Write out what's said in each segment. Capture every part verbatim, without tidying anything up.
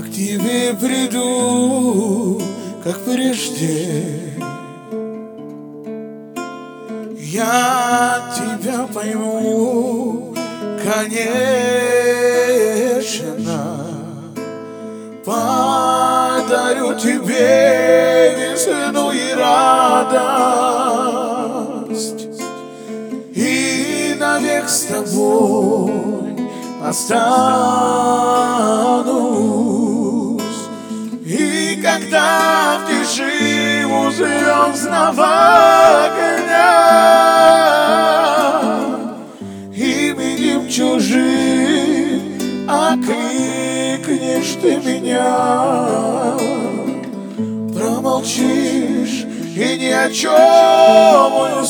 к тебе приду, как прежде. Я тебя пойму, конечно. Подарю тебе весну и радость, и навек с тобой останусь. И когда в тиши у звездного огня именем чужим окликнешь ты меня, промолчишь и ни о чем не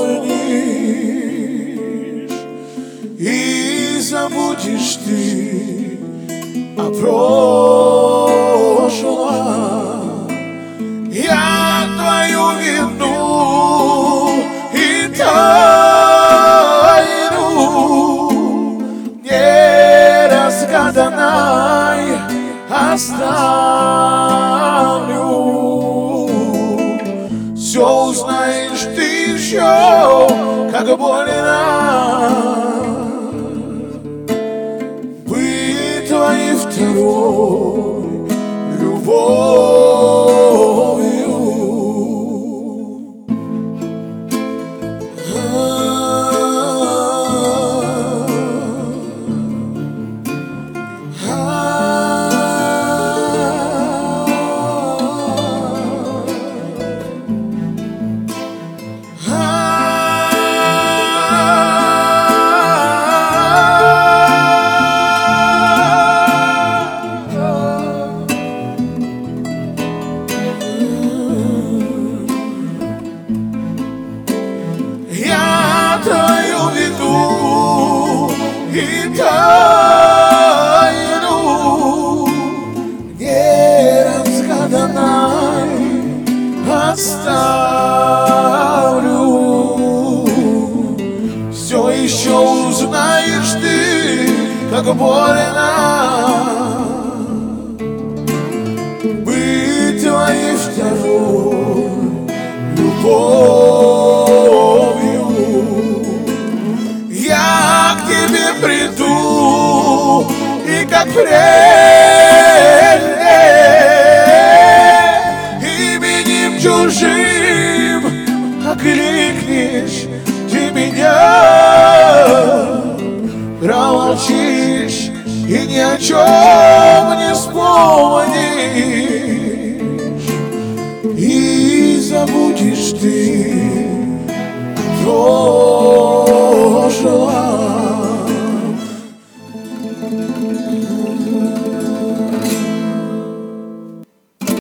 вспомнишь, и забудешь ты о прошлом. Я твою вину и тайну неразгаданной оставлю. Все узнаешь ты еще, как больно быть твоей второй любовью. Твою вину и тайну неразгаданной оставлю. Все еще узнаешь ты, как больно быть твоей второй любовью. Я к тебе приду, и как прежде именем чужим окликнешь ты меня, промолчишь и ни о чем не